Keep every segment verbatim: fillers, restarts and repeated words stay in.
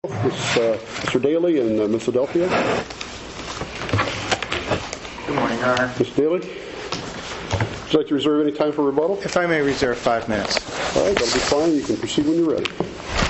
Miz Uh, Mister Daly and uh, Miz Adelphia. Good morning, Your Honor. Mister Daly, would you like to reserve any time for rebuttal? If I may reserve five minutes. All right, that'll be fine. You can proceed when you're ready.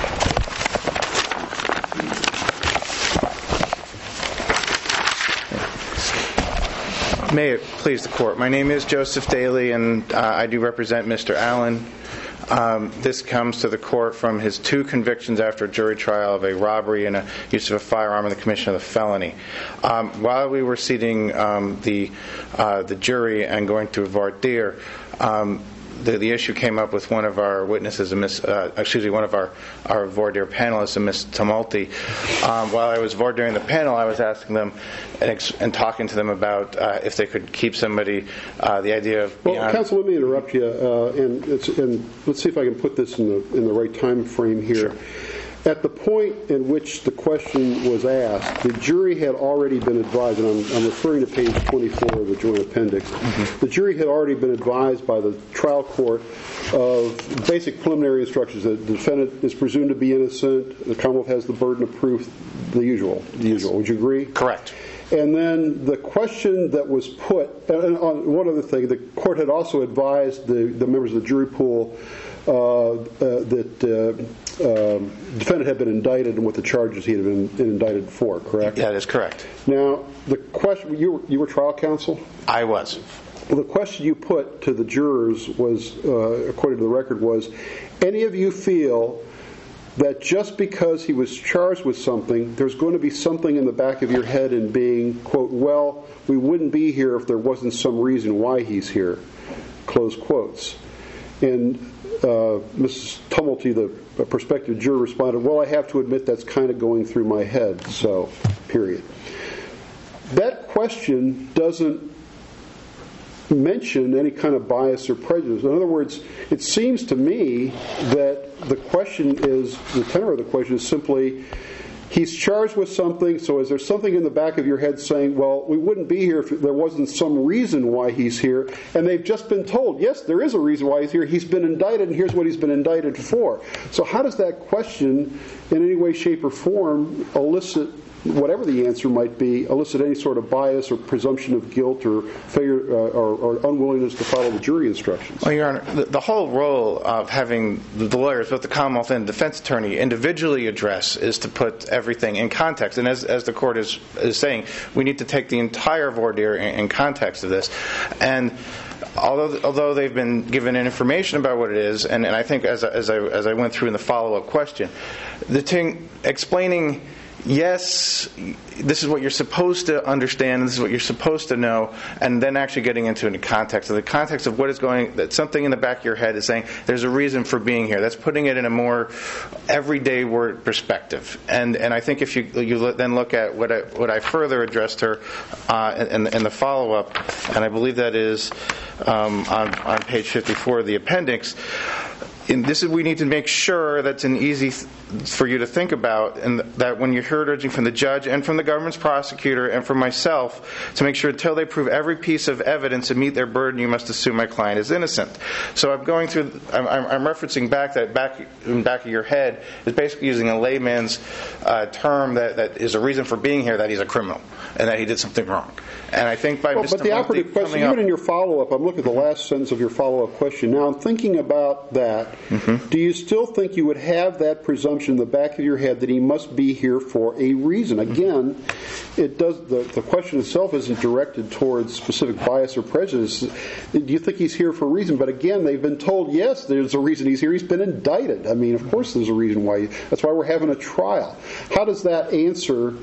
May it please the Court. My name is Joseph Daly, and uh, I do represent Mister Allen. Um, this comes to the Court from his two convictions after a jury trial of a robbery and a use of a firearm and the commission of a felony. Um, while we were seating um, the uh, the jury and going through voir dire, um, The, the issue came up with one of our witnesses, Miss, uh, excuse me, one of our, our voir dire panelists, Miss Tumulty. Um, while I was voir diring the panel, I was asking them and, ex- and talking to them about uh, if they could keep somebody, uh, the idea of... Well, beyond- counsel, let me interrupt you, uh, and, it's, and let's see if I can put this in the, in the right time frame here. Sure. At the point in which the question was asked, the jury had already been advised, and I'm, I'm referring to page twenty-four of the joint appendix. Mm-hmm. The jury had already been advised by the trial court of basic preliminary instructions that the defendant is presumed to be innocent, the Commonwealth has the burden of proof, the usual. The usual. Would you agree? Correct. And then the question that was put, and on one other thing, the court had also advised the, the members of the jury pool uh, uh, that uh, um, the defendant had been indicted and what the charges he had been, been indicted for, correct? That is correct. Now, the question, you were, you were trial counsel? I was. Well, the question you put to the jurors was, uh, according to the record, was, any of you feel that just because he was charged with something, there's going to be something in the back of your head in being, quote, well, we wouldn't be here if there wasn't some reason why he's here, close quotes. And uh, Missus Tumulty, the prospective juror, responded, well, I have to admit that's kind of going through my head, so, period. That question doesn't mention any kind of bias or prejudice. In other words, it seems to me that the question is, the tenor of the question is simply, he's charged with something, so is there something in the back of your head saying, well, we wouldn't be here if there wasn't some reason why he's here, and they've just been told, yes, there is a reason why he's here, he's been indicted, and here's what he's been indicted for. So how does that question, in any way, shape, or form, elicit, whatever the answer might be, elicit any sort of bias or presumption of guilt or failure uh, or, or unwillingness to follow the jury instructions? Well, Your Honor, the, the whole role of having the lawyers, both the Commonwealth and the defense attorney, individually address is to put everything in context. And as, as the court is, is saying, we need to take the entire voir dire in, in context of this. And although although they've been given information about what it is, and, and I think as, as, I, as I went through in the follow-up question, the thing explaining, yes, this is what you're supposed to understand, this is what you're supposed to know, and then actually getting into the context of the context of what is going, that something in the back of your head is saying, there's a reason for being here. That's putting it in a more everyday word perspective. And and I think if you you then look at what I, what I further addressed her uh, in, in the follow-up, and I believe that is um, on, on page fifty-four of the appendix, and this is, we need to make sure that's an easy th- for you to think about, and that when you heard urging from the judge and from the government's prosecutor and from myself to make sure until they prove every piece of evidence to meet their burden, you must assume my client is innocent. So I'm going through, I'm, I'm referencing back that back in the back of your head is basically using a layman's uh, term that, that is a reason for being here, that he's a criminal and that he did something wrong. And I think by well, Mister But the operative question, even up, in your follow-up, I'm looking at the last sentence of your follow-up question. Now, I'm thinking about that. Mm-hmm. Do you still think you would have that presumption in the back of your head that he must be here for a reason? Again, it does. The, the question itself isn't directed towards specific bias or prejudice. Do you think he's here for a reason? But again, they've been told, yes, there's a reason he's here. He's been indicted. I mean, of course there's a reason why. That's why we're having a trial. How does that answer,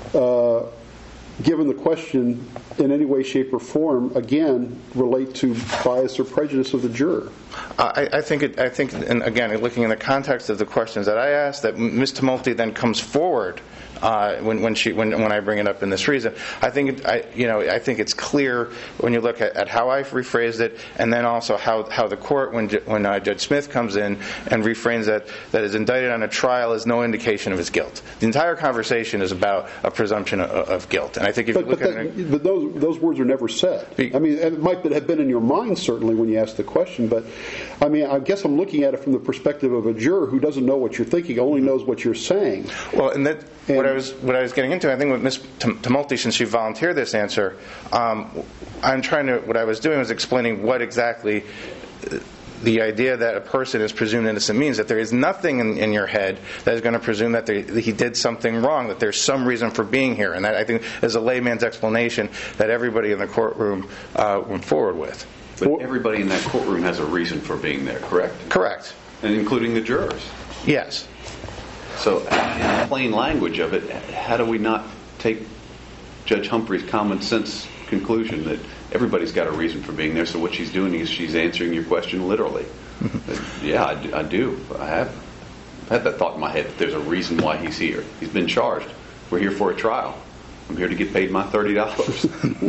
uh, given the question in any way, shape, or form, again, relate to bias or prejudice of the juror? I, I think, it, I think, and again, looking in the context of the questions that I asked, that Miz Tumulty then comes forward uh, when, when she when when I bring it up in this reason. I think, I you know, I think it's clear when you look at, at how I rephrased it, and then also how how the court, when when uh, Judge Smith comes in and refrains that that is indicted on a trial is no indication of his guilt. The entire conversation is about a presumption of, of guilt, and I I think if but, you look but at that, it, but those those words are never said. Be, I mean, it might have been in your mind certainly when you asked the question, but I mean, I guess I'm looking at it from the perspective of a juror who doesn't know what you're thinking, only knows what you're saying. Well, and that and, what I was what I was getting into, I think with Miz Tumulty, since she volunteered this answer, um, I'm trying to. What I was doing was explaining what exactly. Uh, The idea that a person is presumed innocent means that there is nothing in, in your head that is going to presume that, they, that he did something wrong, that there's some reason for being here. And that, I think, is a layman's explanation that everybody in the courtroom uh, went forward with. But everybody in that courtroom has a reason for being there, correct? Correct. And including the jurors. Yes. So, in the plain language of it, how do we not take Judge Humphrey's common sense conclusion that everybody's got a reason for being there, so what she's doing is she's answering your question literally. Mm-hmm. Yeah, I do, I do. I have had that thought in my head that there's a reason why he's here. He's been charged. We're here for a trial. I'm here to get paid my thirty dollars.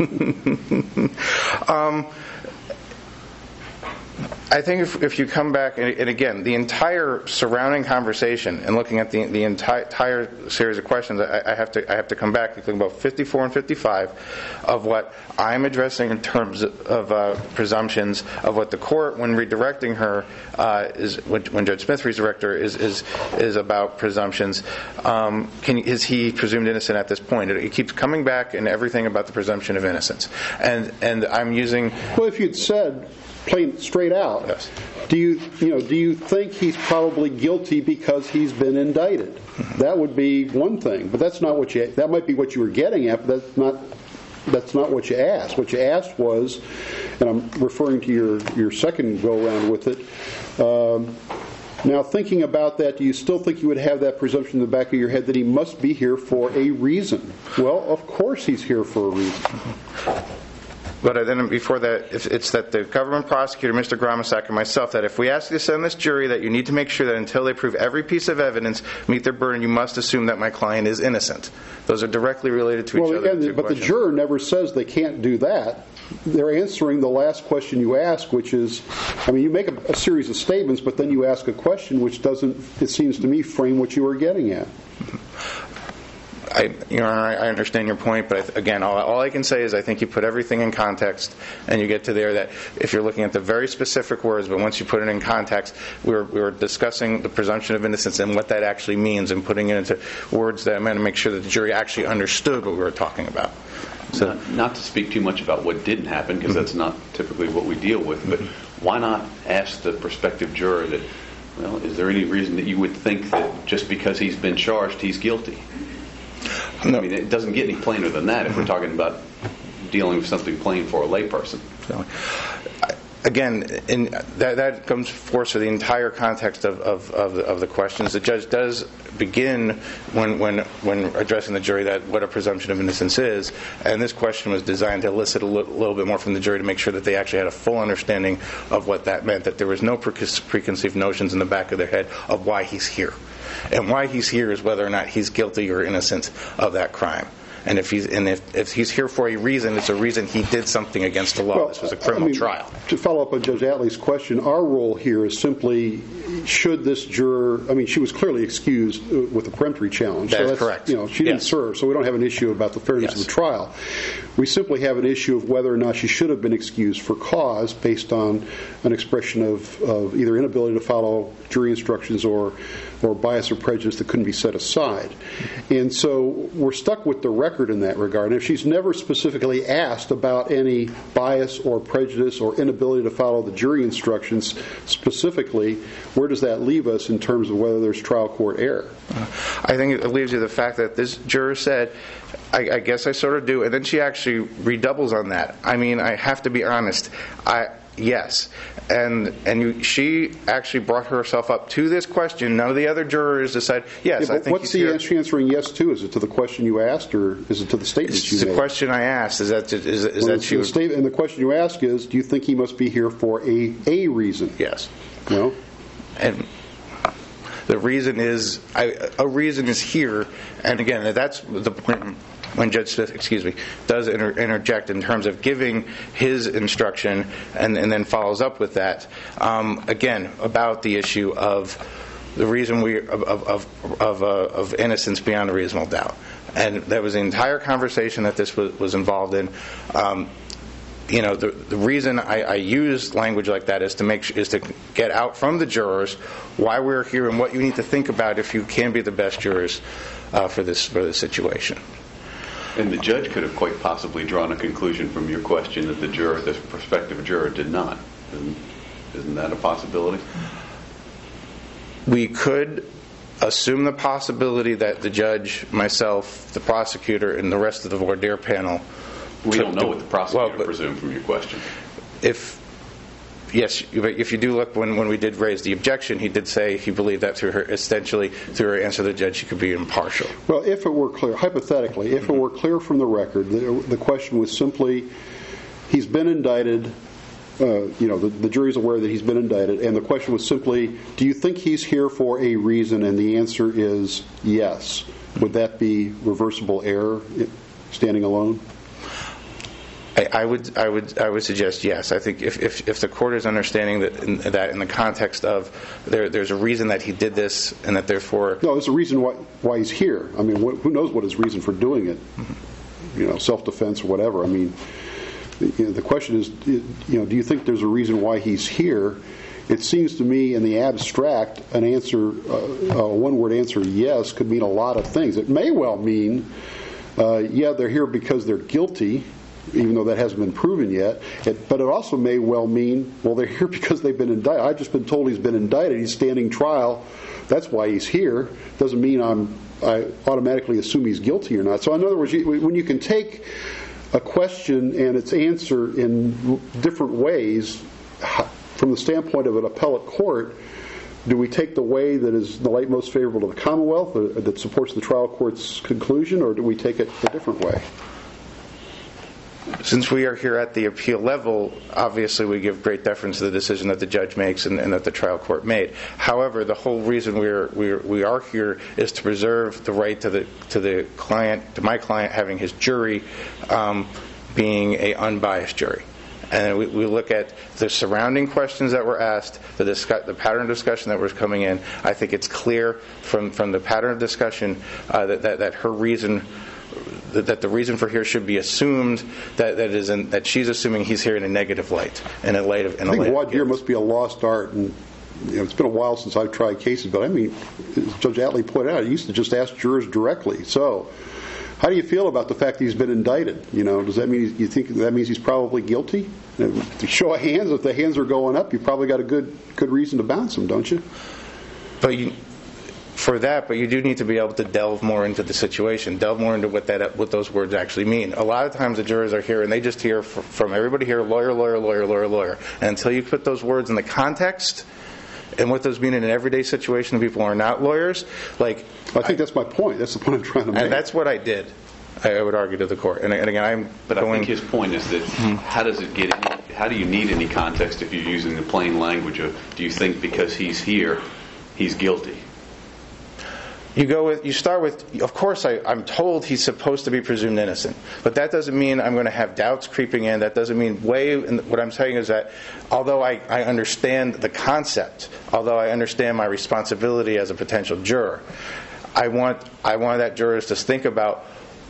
um, I think if, if you come back, and, and again, the entire surrounding conversation and looking at the, the entire, entire series of questions, I, I have to I have to come back and think about fifty-four and fifty-five of what I'm addressing in terms of, of uh, presumptions, of what the court, when redirecting her, uh, is when, when Judge Smith redirected her, is is is about presumptions. Um, can is he presumed innocent at this point? It, it keeps coming back in everything about the presumption of innocence, and and I'm using. Well, if you'd said. Plain straight out. Yes. Do you you know do you think he's probably guilty because he's been indicted? Mm-hmm. That would be one thing, but that's not what you. That might be what you were getting at, but that's not. That's not what you asked. What you asked was, and I'm referring to your your second go around with it. Um, now, thinking about that, do you still think you would have that presumption in the back of your head that he must be here for a reason? Well, of course he's here for a reason. Mm-hmm. But then before that, it's that the government prosecutor, Mister Gramasak, and myself, that if we ask you to send this jury, that you need to make sure that until they prove every piece of evidence, meet their burden, you must assume that my client is innocent. Those are directly related to each well, other. And, but questions. The juror never says they can't do that. They're answering the last question you ask, which is, I mean, you make a, a series of statements, but then you ask a question which doesn't, it seems to me, frame what you were getting at. I, you know, I understand your point, but I th- again, all, all I can say is I think you put everything in context, and you get to there that if you're looking at the very specific words, but once you put it in context, we were, we were discussing the presumption of innocence and what that actually means, and putting it into words that I meant to make sure that the jury actually understood what we were talking about. So, not, not to speak too much about what didn't happen, because mm-hmm. that's not typically what we deal with, but why not ask the prospective juror that, well, is there any reason that you would think that just because he's been charged, he's guilty? No. I mean, it doesn't get any plainer than that if we're talking about dealing with something plain for a layperson. So, again, in, that, that comes forth to the entire context of, of, of, the, of the questions. The judge does begin when, when, when addressing the jury that what a presumption of innocence is, and this question was designed to elicit a li- little bit more from the jury to make sure that they actually had a full understanding of what that meant, that there was no pre- preconceived notions in the back of their head of why he's here. And why he's here is whether or not he's guilty or innocent of that crime. And if he's and if, if he's here for a reason, it's a reason he did something against the law. Well, this was a criminal I mean, trial. To follow up on Judge Attlee's question, our role here is simply, should this juror, I mean, she was clearly excused with a peremptory challenge. That so is that's correct. You know, she didn't yes. serve, so we don't have an issue about the fairness yes. of the trial. We simply have an issue of whether or not she should have been excused for cause based on an expression of, of either inability to follow jury instructions or or bias or prejudice that couldn't be set aside. And so we're stuck with the record in that regard. And if she's never specifically asked about any bias or prejudice or inability to follow the jury instructions specifically, where does that leave us in terms of whether there's trial court error? I think it leaves you the fact that this juror said, I, I guess I sort of do, and then she actually redoubles on that. I mean, I have to be honest. I Yes, and and you, she actually brought herself up to this question. None of the other jurors decided, yes, yeah, I think what's he's the here. answering yes to? Is it to the question you asked, or is it to the statement it's you the made? The question I asked is that is, is well, that she the was, statement, and the question you ask is, do you think he must be here for a a reason? Yes. No. And the reason is I, a reason is here, and again, that's the point. When Judge Smith, excuse me, does inter- interject in terms of giving his instruction and, and then follows up with that, um, again, about the issue of the reason we of of of, uh, of innocence beyond a reasonable doubt, and that was the entire conversation that this was, was involved in. Um, you know, the the reason I, I use language like that is to make is to get out from the jurors why we're here and what you need to think about if you can be the best jurors uh, for this for this situation. And the judge could have quite possibly drawn a conclusion from your question that the juror, the prospective juror, did not. Isn't, isn't that a possibility? We could assume the possibility that the judge, myself, the prosecutor, and the rest of the voir dire panel. We don't know what the prosecutor well, but presumed from your question. If yes, but if you do look when, when we did raise the objection, he did say he believed that through her essentially through her answer to the judge, she could be impartial. Well, if it were clear, hypothetically, if it were clear from the record, the, the question was simply, he's been indicted. Uh, you know, the, the jury's aware that he's been indicted, and the question was simply, do you think he's here for a reason? And the answer is yes. Would that be reversible error, standing alone? I, I would, I would, I would suggest yes. I think if, if, if the court is understanding that in, that in the context of there, there's a reason that he did this, and that therefore no, there's a reason why why he's here. I mean, wh- who knows what his reason for doing it? Mm-hmm. You know, self-defense or whatever. I mean. You know, the question is, you know, do you think there's a reason why he's here? It seems to me, in the abstract, an answer, uh, a one-word answer, yes, could mean a lot of things. It may well mean, uh, yeah, they're here because they're guilty, even though that hasn't been proven yet. It, but it also may well mean, well, they're here because they've been indicted. I've just been told he's been indicted. He's standing trial. That's why he's here. Doesn't mean I'm, I automatically assume he's guilty or not. So, in other words, you, when you can take a question and its answer in different ways, from the standpoint of an appellate court, do we take the way that is the light most favorable to the Commonwealth, or that supports the trial court's conclusion, or do we take it a different way? Since we are here at the appeal level, obviously we give great deference to the decision that the judge makes and, and that the trial court made. However, the whole reason we're, we're we are here is to preserve the right to the to the client, to my client, having his jury um, being a unbiased jury. And we, we look at the surrounding questions that were asked, the discuss, the pattern of discussion that was coming in. I think it's clear from, from the pattern of discussion uh, that, that that her reason. That the reason for here should be assumed that that is in, that she's assuming he's here in a negative light, in a light of. In I think voir voir dire must be a lost art, and you know, it's been a while since I've tried cases. But I mean, as Judge Atlee pointed out, he used to just ask jurors directly. So, how do you feel about the fact that he's been indicted? You know, does that mean you think that means he's probably guilty? To show of hands, if the hands are going up, you've probably got a good good reason to bounce him, don't you? But you. For that, but you do need to be able to delve more into the situation, delve more into what that what those words actually mean. A lot of times the jurors are here and they just hear f- from everybody here, lawyer, lawyer, lawyer, lawyer, lawyer. And until you put those words in the context and what those mean in an everyday situation of people who are not lawyers, like I think I, that's my point. That's the point I'm trying to make. And that's what I did. I would argue to the court. And, and again, I'm. But going, I think his point is that hmm. how does it get? Any, how do you need any context if you're using the plain language of? Do you think because he's here, he's guilty? You go with. You start with. Of course, I, I'm told he's supposed to be presumed innocent, but that doesn't mean I'm going to have doubts creeping in. That doesn't mean way. And what I'm saying is that, although I, I understand the concept, although I understand my responsibility as a potential juror, I want I want that jurors to think about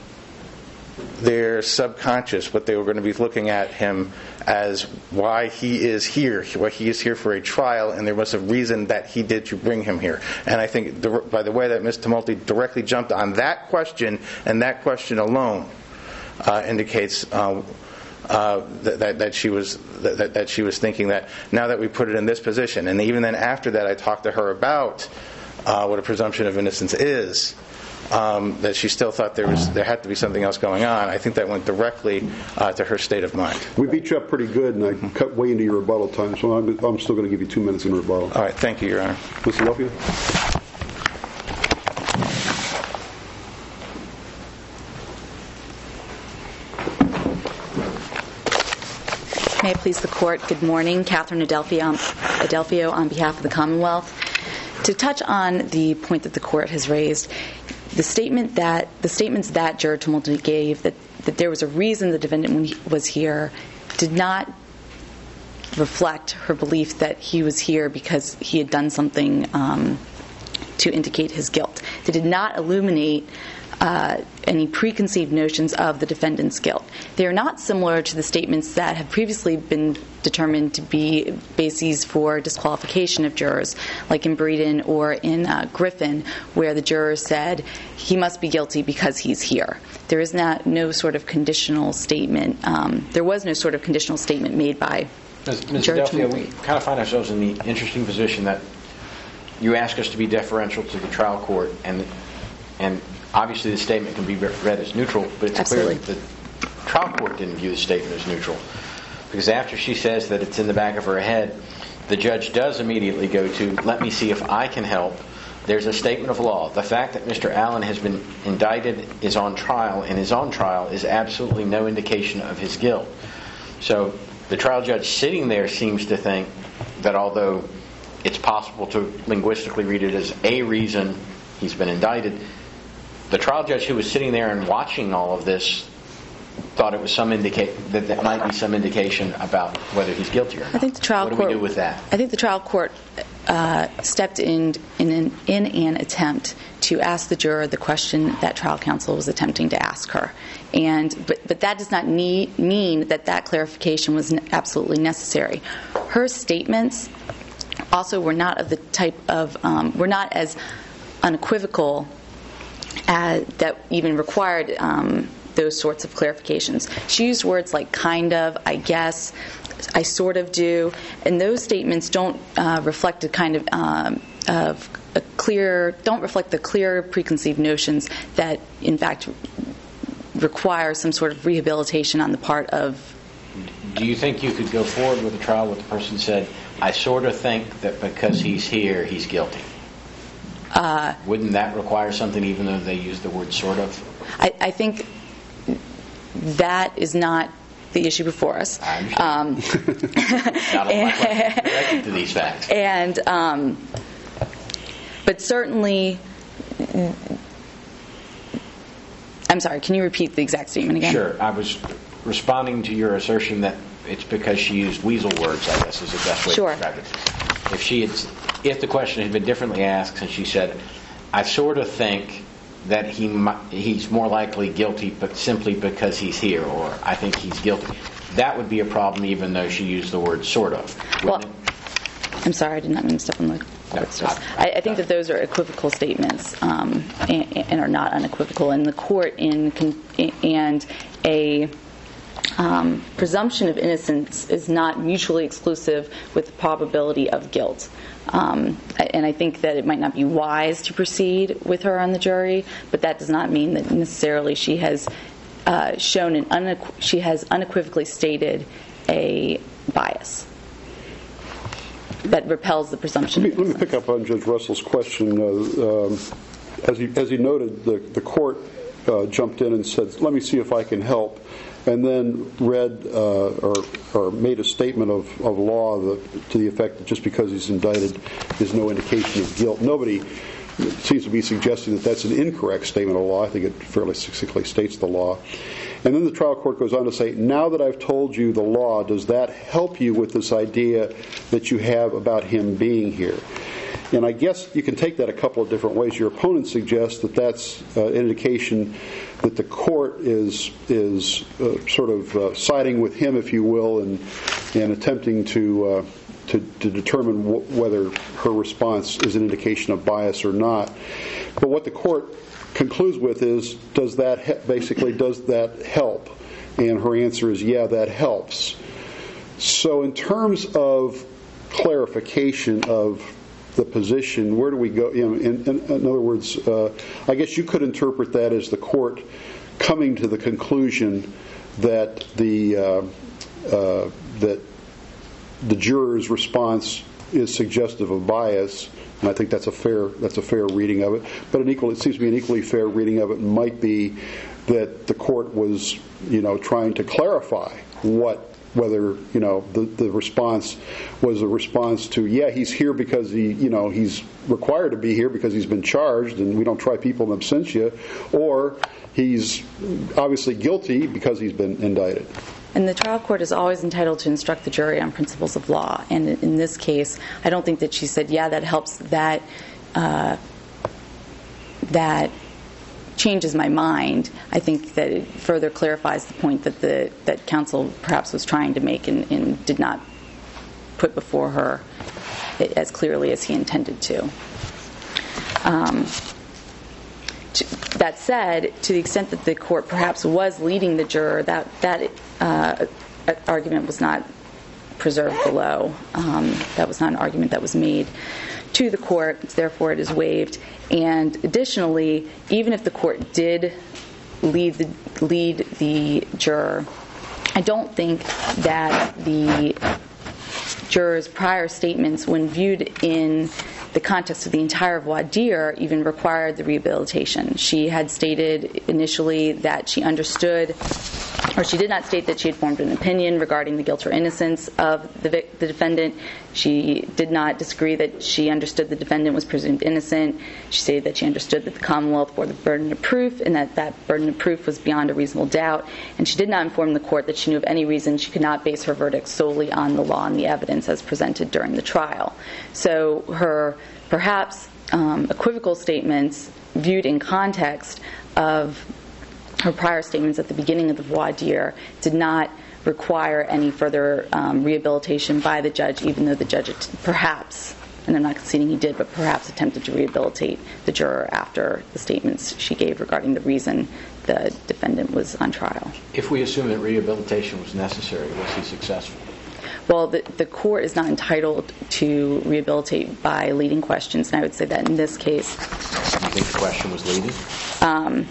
their subconscious, what they were going to be looking at him as why he is here, why he is here for a trial, and there was a reason that he did to bring him here. And I think the, by the way that Miz Tumulty directly jumped on that question, and that question alone uh, indicates uh, uh, that, that, that she was that, that she was thinking that now that we put it in this position, and even then after that I talked to her about uh, what a presumption of innocence is. Um, that she still thought there was there had to be something else going on. I think that went directly uh, to her state of mind. We beat you up pretty good, and I mm-hmm. cut way into your rebuttal time, so I'm, I'm still going to give you two minutes in rebuttal. All right, thank you, Your Honor. Miz Delfeo? May it please the Court, good morning. Catherine Adelphio, Adelphio on behalf of the Commonwealth. To touch on the point that the Court has raised, The statement that the statements that Juror Tumulty gave that, that there was a reason the defendant was here did not reflect her belief that he was here because he had done something um, to indicate his guilt. They did not illuminate Uh, any preconceived notions of the defendant's guilt. They are not similar to the statements that have previously been determined to be bases for disqualification of jurors, like in Breeden or in uh, Griffin, where the juror said he must be guilty because he's here. There is not no sort of conditional statement. Um, there was no sort of conditional statement made by Miz Judge Adelphia, Moore. we kind of find ourselves in the interesting position that you ask us to be deferential to the trial court, and and obviously the statement can be read as neutral, but it's Absolutely. clear that the trial court didn't view the statement as neutral. Because after she says that it's in the back of her head, the judge does immediately go to, let me see if I can help. There's a statement of law. The fact that Mister Allen has been indicted, is on trial, and is on trial is absolutely no indication of his guilt. So the trial judge sitting there seems to think that although it's possible to linguistically read it as a reason he's been indicted, the trial judge who was sitting there and watching all of this thought it was some indicate that that might be some indication about whether he's guilty or not. I think the trial what court. do we do with that? I think the trial court uh, stepped in in an, in an attempt to ask the juror the question that trial counsel was attempting to ask her, and but but that does not need, mean that that clarification was absolutely necessary. Her statements also were not of the type of um, were not as unequivocal as that even required um, those sorts of clarifications. She used words like kind of, I guess, I sort of do, and those statements don't uh, reflect a kind of um, of a clear don't reflect the clear preconceived notions that in fact require some sort of rehabilitation on the part of. Do you think you could go forward with a trial where the person said, I sort of think that because he's here, he's guilty? Uh, Wouldn't that require something even though they use the word sort of? I, I think that is not the issue before us. I understand. Um, not all my questions are directed to these facts. And, um, but certainly, I'm sorry, can you repeat the exact statement again? Sure. I was responding to your assertion that it's because she used weasel words, I guess, is the best way Sure. to describe it. If she had, if the question had been differently asked and she said, I sort of think that he he's more likely guilty but simply because he's here, or I think he's guilty, that would be a problem even though she used the word sort of. Well, it? I'm sorry, I did not mean to step on the No, court stairs. I, I think that those are equivocal statements um, and, and are not unequivocal. And the court in and a um, presumption of innocence is not mutually exclusive with the probability of guilt. Um, and I think that it might not be wise to proceed with her on the jury, but that does not mean that necessarily she has uh, shown an unequ- she has unequivocally stated a bias that repels the presumption. Let me, let me pick up on Judge Russell's question. Uh, um, as he as he noted, the the court uh, jumped in and said, "Let me see if I can help," and then read uh, or or made a statement of, of law that, to the effect that just because he's indicted is no indication of guilt. Nobody seems to be suggesting that that's an incorrect statement of law. I think it fairly succinctly states the law. And then the trial court goes on to say, now that I've told you the law, does that help you with this idea that you have about him being here? And I guess you can take that a couple of different ways. Your opponent suggests that that's uh, an indication that the court is is uh, sort of uh, siding with him, if you will, and and attempting to uh, to, to determine w- whether her response is an indication of bias or not. But what the court concludes with is, does that he- basically does that help? And her answer is, yeah, that helps. So in terms of clarification of the position, where do we go? You know, in, in, in other words, uh, I guess you could interpret that as the court coming to the conclusion that the uh, uh, that the juror's response is suggestive of bias, and I think that's a fair that's a fair reading of it. But an equal, it seems to me an equally fair reading of it might be that the court was, you know, trying to clarify what. Whether, you know, the, the response was a response to, yeah, he's here because he, you know, he's required to be here because he's been charged and we don't try people in absentia, or he's obviously guilty because he's been indicted. And the trial court is always entitled to instruct the jury on principles of law. And in this case, I don't think that she said, yeah, that helps, that uh, that changes my mind. I think that it further clarifies the point that the that counsel perhaps was trying to make and, and did not put before her as clearly as he intended to. Um, to that said, to the extent that the court perhaps was leading the juror, that that uh, argument was not preserved below. Um, that was not an argument that was made to the court, therefore it is waived. And additionally, even if the court did lead the, lead the juror, I don't think that the juror's prior statements, when viewed in the context of the entire voir dire, even required the rehabilitation. She had stated initially that she understood, or she did not state that she had formed an opinion regarding the guilt or innocence of the, vic- the defendant. She did not disagree that she understood the defendant was presumed innocent. She stated that she understood that the Commonwealth bore the burden of proof and that that burden of proof was beyond a reasonable doubt. And she did not inform the court that she knew of any reason she could not base her verdict solely on the law and the evidence as presented during the trial. So her perhaps um, equivocal statements viewed in context of her prior statements at the beginning of the voir dire did not require any further um, rehabilitation by the judge, even though the judge perhaps, and I'm not conceding he did, but perhaps attempted to rehabilitate the juror after the statements she gave regarding the reason the defendant was on trial. If we assume that rehabilitation was necessary, was he successful? Well, the, the court is not entitled to rehabilitate by leading questions, and I would say that in this case... Do you think the question was leading? Um,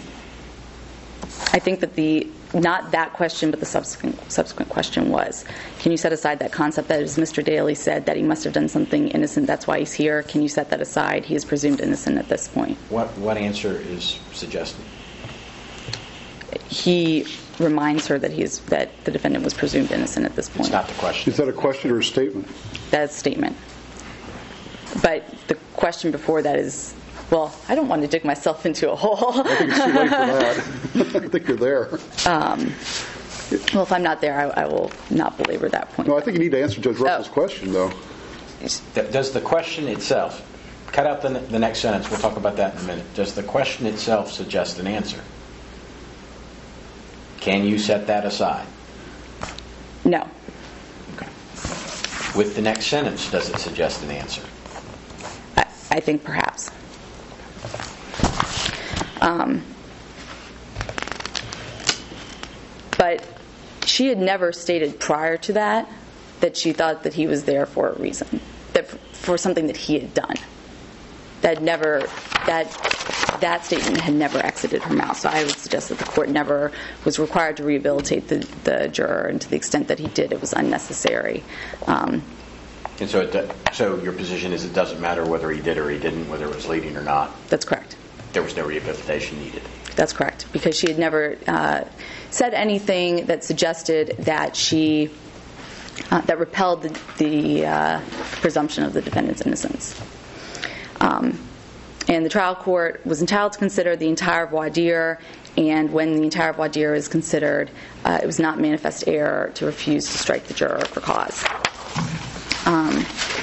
I think that the... Not that question, but the subsequent subsequent question was, can you set aside that concept that, as Mister Daly said, that he must have done something innocent, that's why he's here? Can you set that aside? He is presumed innocent at this point. What what answer is suggested? He reminds her that he is that the defendant was presumed innocent at this point. It's not the question. Is that a question or a statement? That's a statement. But the question before that is, well, I don't want to dig myself into a hole. I think it's too late for that. I think you're there. Um, well, if I'm not there, I, I will not belabor that point. No, I think you need to answer Judge Russell's Oh. question, though. Does the question itself, cut out the, the next sentence, we'll talk about that in a minute. Does the question itself suggest an answer? Can you set that aside? No. Okay. With the next sentence, does it suggest an answer? I, I think perhaps. Um, but she had never stated prior to that that she thought that he was there for a reason, that for something that he had done. That never, that that statement had never exited her mouth. So I would suggest that the court never was required to rehabilitate the, the juror, and to the extent that he did, it was unnecessary. Um, and so, it do, so your position is it doesn't matter whether he did or he didn't, whether it was leading or not. That's correct. There was no rehabilitation needed. That's correct, because she had never uh, said anything that suggested that she uh, that repelled the, the uh, presumption of the defendant's innocence. Um, and the trial court was entitled to consider the entire voir dire, and when the entire voir dire is considered, uh, it was not manifest error to refuse to strike the juror for cause. Um,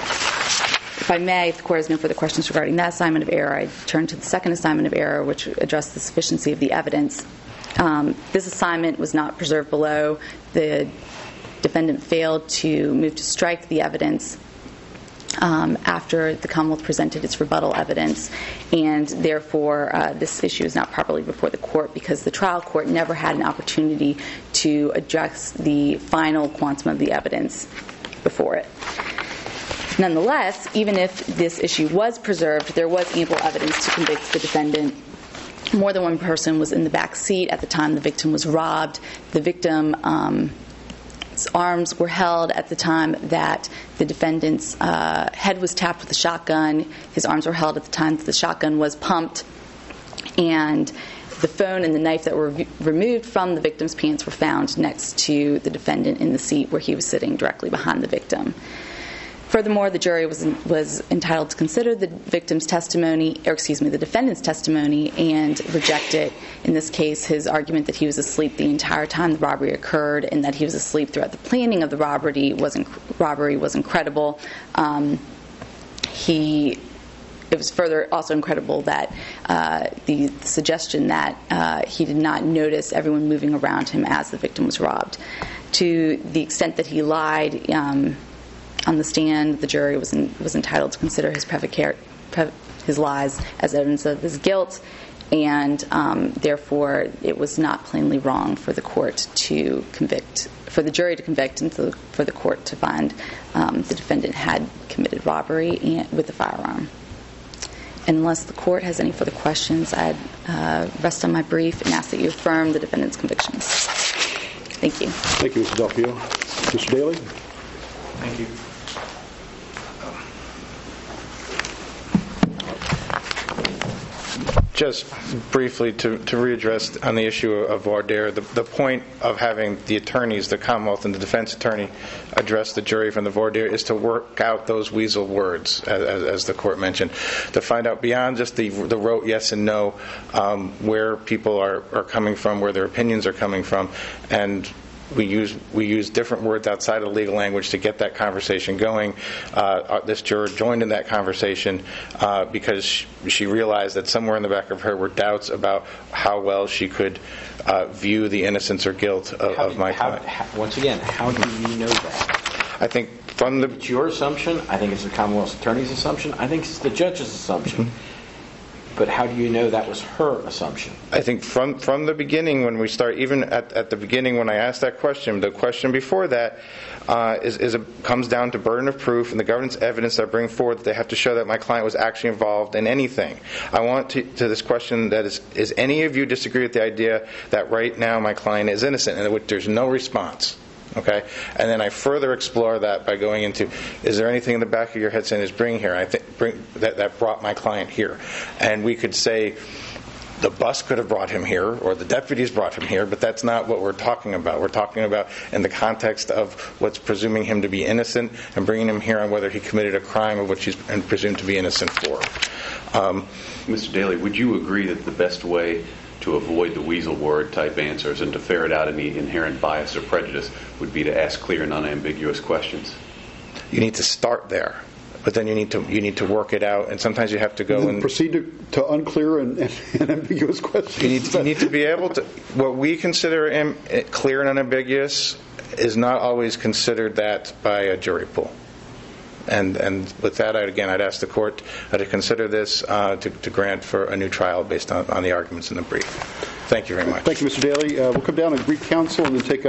If I may, if the court has no further questions regarding that assignment of error, I turn to the second assignment of error, which addressed the sufficiency of the evidence. Um, this assignment was not preserved below. The defendant failed to move to strike the evidence um, after the Commonwealth presented its rebuttal evidence, and therefore uh, this issue is not properly before the court because the trial court never had an opportunity to address the final quantum of the evidence before it. Nonetheless, even if this issue was preserved, there was ample evidence to convict the defendant. More than one person was in the back seat at the time the victim was robbed. The victim's um, arms were held at the time that the defendant's uh, head was tapped with a shotgun. His arms were held at the time that the shotgun was pumped. And the phone and the knife that were re- removed from the victim's pants were found next to the defendant in the seat where he was sitting directly behind the victim. Furthermore, the jury was was entitled to consider the victim's testimony, or excuse me, the defendant's testimony, and reject it. In this case, his argument that he was asleep the entire time the robbery occurred, and that he was asleep throughout the planning of the robbery was inc- robbery was incredible. Um, he it was further also incredible that uh, the suggestion that uh, he did not notice everyone moving around him as the victim was robbed. To the extent that he lied um, on the stand, the jury was in, was entitled to consider his previcar- pre- his lies as evidence of his guilt, and um, therefore it was not plainly wrong for the court to convict, for the jury to convict, and to, for the court to find um, the defendant had committed robbery and, with a firearm. Unless the court has any further questions, I'd uh, rest on my brief and ask that you affirm the defendant's convictions. Thank you. Thank you, Mister Delfio. Mister Daly? Thank you. Just briefly to, to readdress on the issue of voir dire, the, the point of having the attorneys, the Commonwealth and the defense attorney, address the jury from the voir dire is to work out those weasel words, as, as the court mentioned, to find out beyond just the, the rote yes and no, um, where people are, are coming from, where their opinions are coming from, and We use we use different words outside of legal language to get that conversation going. Uh, this juror joined in that conversation uh, because she, she realized that somewhere in the back of her were doubts about how well she could uh, view the innocence or guilt of, how of do, my how, client. how, once again, how do you know that? I think from the It's your assumption. I think it's the Commonwealth's attorney's assumption. I think it's the judge's assumption. Mm-hmm. But how do you know that was her assumption? I think from from the beginning, when we start, even at, at the beginning when I asked that question, the question before that uh, is, is a, comes down to burden of proof and the government's evidence that bring forward that they have to show that my client was actually involved in anything. I want to, to this question that is, is any of you disagree with the idea that right now my client is innocent and which there's no response? Okay, and then I further explore that by going into: is there anything in the back of your head saying is bring here? I think bring that that brought my client here, and we could say the bus could have brought him here, or the deputies brought him here, but that's not what we're talking about. We're talking about in the context of what's presuming him to be innocent and bringing him here on whether he committed a crime of which he's presumed to be innocent for. Um, Mister Daly, would you agree that the best way to avoid the weasel word type answers and to ferret out any inherent bias or prejudice would be to ask clear and unambiguous questions? You need to start there, but then you need to you need to work it out, and sometimes you have to go And and proceed to, to unclear and, and, and ambiguous questions. You need, you need to be able to. What we consider im, clear and unambiguous is not always considered that by a jury pool. And and with that, I'd, again, I'd ask the court uh, to consider this uh, to, to grant for a new trial based on, on the arguments in the brief. Thank you very much. Thank you, Mister Daly. Uh, we'll come down and brief counsel and then take a